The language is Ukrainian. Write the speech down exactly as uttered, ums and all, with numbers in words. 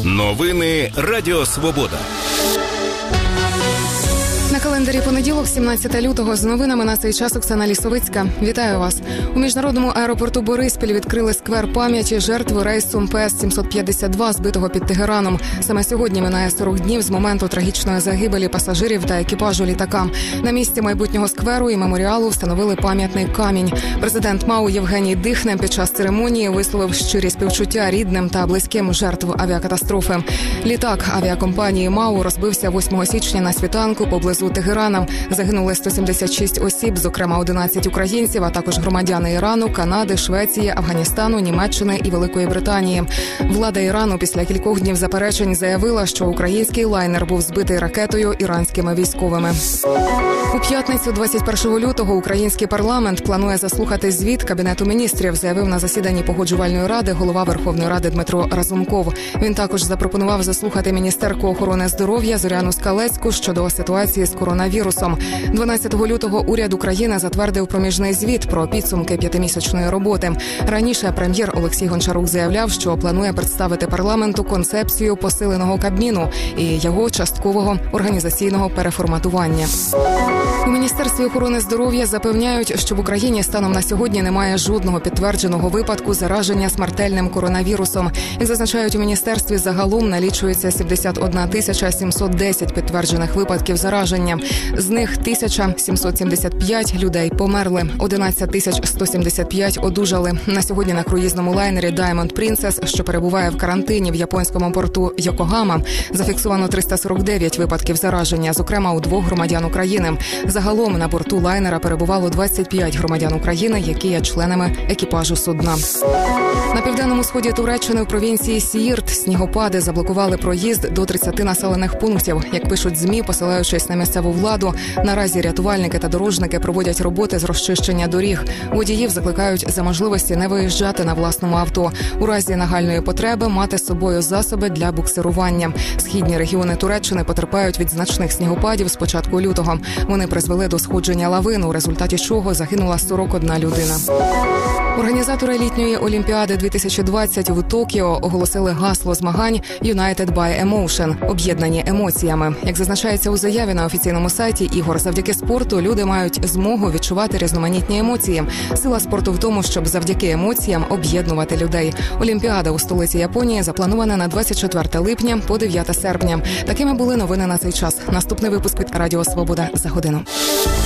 Новини Радіо Свобода. На календарі понеділок, сімнадцяте лютого, з новинами на цей час Оксана Лісовицька. Вітаю вас. У міжнародному аеропорту Бориспіль відкрили сквер пам'яті жертв рейсу Пе Ес сімсот п'ятдесят два, збитого під Тегераном. Саме сьогодні минає сорок днів з моменту трагічної загибелі пасажирів та екіпажу літака. На місці майбутнього скверу і меморіалу встановили пам'ятний камінь. Президент МАУ Євгеній Дихне під час церемонії висловив щирі співчуття рідним та близьким жертв авіакатастрофи. Літак авіакомпанії МАУ розбився восьмого січня на світанку поблизу Тегерана. Загинули сто сімдесят шість осіб, зокрема одинадцять українців, а також громадяни Ірану, Канади, Швеції, Афганістану, Німеччини і Великої Британії. Влада Ірану після кількох днів заперечень заявила, що український лайнер був збитий ракетою іранськими військовими. У п'ятницю, двадцять першого лютого, український парламент планує заслухати звіт Кабінету міністрів, заявив на засіданні Погоджувальної ради голова Верховної Ради Дмитро Разумков. Він також запропонував заслухати міністерку охорони здоров'я Зоряну Скалецьку щодо ситуації з коронавірусом. дванадцятого лютого уряд України затвердив проміжний звіт про підсумки п'ятимісячної роботи. Раніше прем'єр Олексій Гончарук заявляв, що планує представити парламенту концепцію посиленого Кабміну і його часткового організаційного переформатування. У Міністерстві охорони здоров'я запевняють, що в Україні станом на сьогодні немає жодного підтвердженого випадку зараження смертельним коронавірусом. Як зазначають у міністерстві, загалом налічується сімдесят одна тисяча сімсот десять підтверджених випадків зараження. З них тисяча сімсот сімдесят п'ять людей померли, одинадцять тисяч сто сімдесят п'ять одужали. На сьогодні на круїзному лайнері Diamond Princess, що перебуває в карантині в японському порту Йокогама, зафіксовано триста сорок дев'ять випадків зараження, зокрема у двох громадян України. Загалом на борту лайнера перебувало двадцять п'ять громадян України, які є членами екіпажу судна. На південному сході Туреччини в провінції Сіїрт снігопади заблокували проїзд до тридцяти населених пунктів. Як пишуть ЗМІ, посилаючись на місцеву владу, наразі рятувальники та дорожники проводять роботи з розчищення доріг. Водіїв закликають за можливості не виїжджати на власному авто. У разі нагальної потреби мати з собою засоби для буксирування. Східні регіони Туреччини потерпають від значних снігопадів з початку лютого. Вони призвели до сходження лавин, у результаті чого загинула сорок одна людина. Організатори літньої Олімпіади дві тисячі двадцять в Токіо оголосили гасло змагань «United by Emotion» – «Об'єднані емоціями». Як зазначається у заяві на офіційному сайті ігор, завдяки спорту люди мають змогу відчувати різноманітні емоції. Сила спорту в тому, щоб завдяки емоціям об'єднувати людей. Олімпіада у столиці Японії запланована на двадцять четверте липня по дев'яте серпня. Такими були новини на цей час. Наступний випуск від Радіо Свобода за годину.